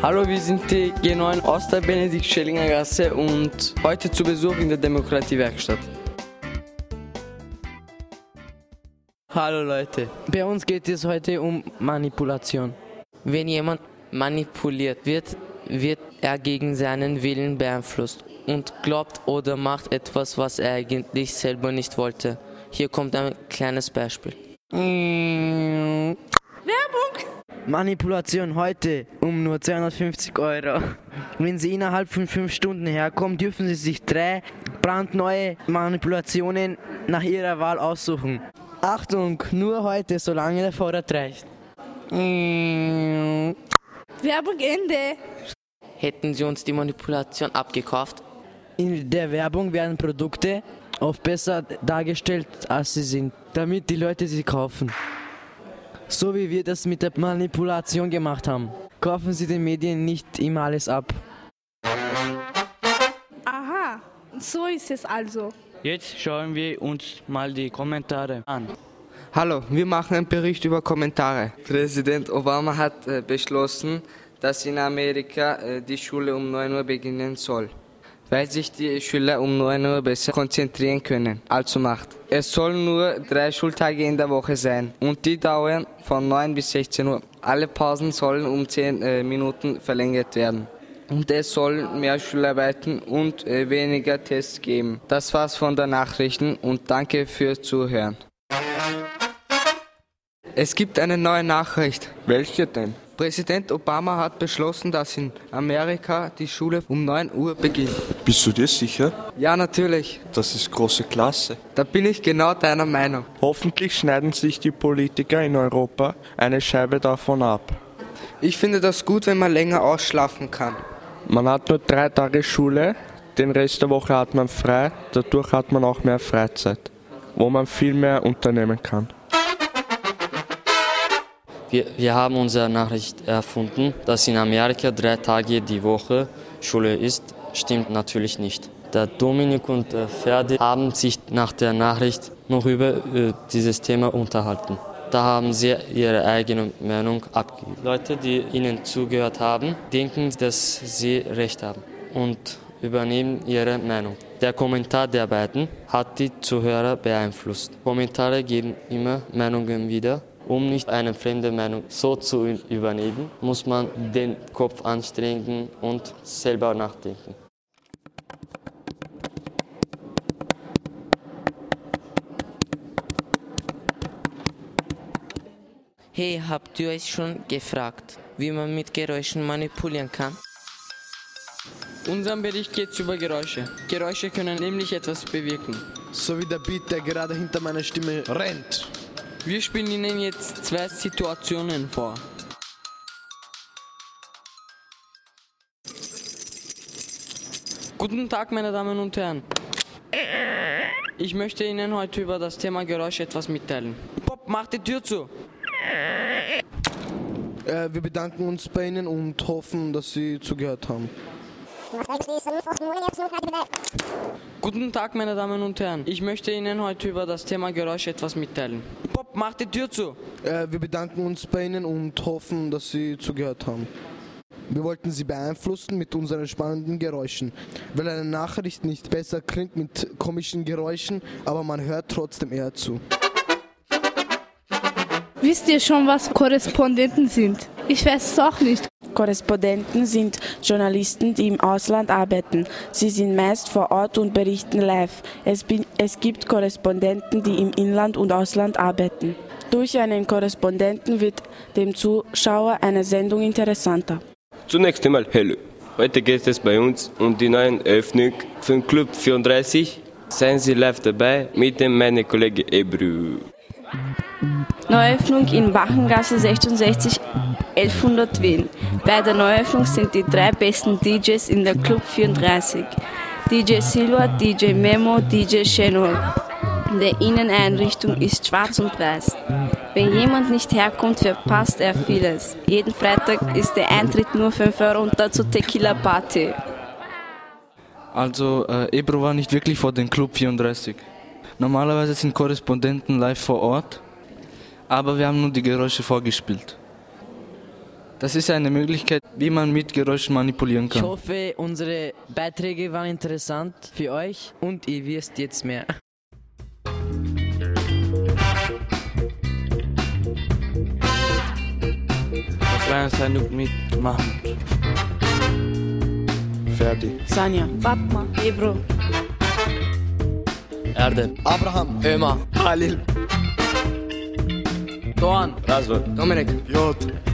Hallo, wir sind die G9 aus der Benedikt-Schellinger-Gasse und heute zu Besuch in der Demokratiewerkstatt. Hallo Leute, bei uns geht es heute um Manipulation. Wenn jemand manipuliert wird, wird er gegen seinen Willen beeinflusst und glaubt oder macht etwas, was er eigentlich selber nicht wollte. Hier kommt ein kleines Beispiel. Werbung! Manipulation heute um nur 250 €. Wenn Sie innerhalb von 5 Stunden herkommen, dürfen Sie sich 3 brandneue Manipulationen nach Ihrer Wahl aussuchen. Achtung, nur heute, solange der Vorrat reicht. Werbung Ende! Hätten Sie uns die Manipulation abgekauft? In der Werbung werden Produkte oft besser dargestellt, als sie sind, damit die Leute sie kaufen. So wie wir das mit der Manipulation gemacht haben. Kaufen Sie den Medien nicht immer alles ab. Aha, so ist es also. Jetzt schauen wir uns mal die Kommentare an. Hallo, wir machen einen Bericht über Kommentare. Präsident Obama hat beschlossen, dass in Amerika die Schule um 9 Uhr beginnen soll, weil sich die Schüler um 9 Uhr besser konzentrieren können, als um 8. Es sollen nur 3 Schultage in der Woche sein und die dauern von 9 bis 16 Uhr. Alle Pausen sollen um 10 Minuten verlängert werden. Und es sollen mehr Schularbeiten und weniger Tests geben. Das war's von den Nachrichten und danke fürs Zuhören. Es gibt eine neue Nachricht. Welche denn? Präsident Obama hat beschlossen, dass in Amerika die Schule um 9 Uhr beginnt. Bist du dir sicher? Ja, natürlich. Das ist große Klasse. Da bin ich genau deiner Meinung. Hoffentlich schneiden sich die Politiker in Europa eine Scheibe davon ab. Ich finde das gut, wenn man länger ausschlafen kann. Man hat nur 3 Tage Schule, den Rest der Woche hat man frei, dadurch hat man auch mehr Freizeit, wo man viel mehr unternehmen kann. Wir haben unsere Nachricht erfunden, dass in Amerika 3 Tage die Woche Schule ist. Stimmt natürlich nicht. Der Dominik und Ferdi haben sich nach der Nachricht noch über dieses Thema unterhalten. Da haben sie ihre eigene Meinung abgegeben. Leute, die ihnen zugehört haben, denken, dass sie recht haben und übernehmen ihre Meinung. Der Kommentar der beiden hat die Zuhörer beeinflusst. Kommentare geben immer Meinungen wieder. Um nicht eine fremde Meinung so zu übernehmen, muss man den Kopf anstrengen und selber nachdenken. Hey, habt ihr euch schon gefragt, wie man mit Geräuschen manipulieren kann? Unserem Bericht geht es über Geräusche. Geräusche können nämlich etwas bewirken. So wie der Beat, der gerade hinter meiner Stimme rennt. Wir spielen Ihnen jetzt 2 Situationen vor. Guten Tag, meine Damen und Herren. Ich möchte Ihnen heute über das Thema Geräusche etwas mitteilen. Bob, mach die Tür zu. Wir bedanken uns bei Ihnen und hoffen, dass Sie zugehört haben. Guten Tag, meine Damen und Herren. Ich möchte Ihnen heute über das Thema Geräusche etwas mitteilen. Bob, mach die Tür zu. Wir bedanken uns bei Ihnen und hoffen, dass Sie zugehört haben. Wir wollten Sie beeinflussen mit unseren spannenden Geräuschen, weil eine Nachricht nicht besser klingt mit komischen Geräuschen, aber man hört trotzdem eher zu. Wisst ihr schon, was Korrespondenten sind? Ich weiß es auch nicht. Korrespondenten sind Journalisten, die im Ausland arbeiten. Sie sind meist vor Ort und berichten live. Es gibt Korrespondenten, die im Inland und Ausland arbeiten. Durch einen Korrespondenten wird dem Zuschauer eine Sendung interessanter. Zunächst einmal Hallo. Heute geht es bei uns um die neue Eröffnung von Club 34. Seien Sie live dabei mit meinem Kollegen Ebru. Neuöffnung in Bachengasse 66 1100 Wien. Bei der Neuöffnung sind die 3 besten DJs in der Club 34. DJ Silva, DJ Memo, DJ Shenol. Die Inneneinrichtung ist schwarz und weiß. Wenn jemand nicht herkommt, verpasst er vieles. Jeden Freitag ist der Eintritt nur 5 € und dazu Tequila Party. Also, Ebro war nicht wirklich vor dem Club 34. Normalerweise sind Korrespondenten live vor Ort, aber wir haben nur die Geräusche vorgespielt. Das ist eine Möglichkeit, wie man mit Geräuschen manipulieren Ich kann. hoffe, unsere Beiträge waren interessant für euch und ihr wisst jetzt mehr. Das war eine Sendung mit Mahmoud, Ferdi, Sanja, Fatma, Ebro, Erdem, Abraham, Ömer, Halil, Doğan, Razvan, Dominik. Jod.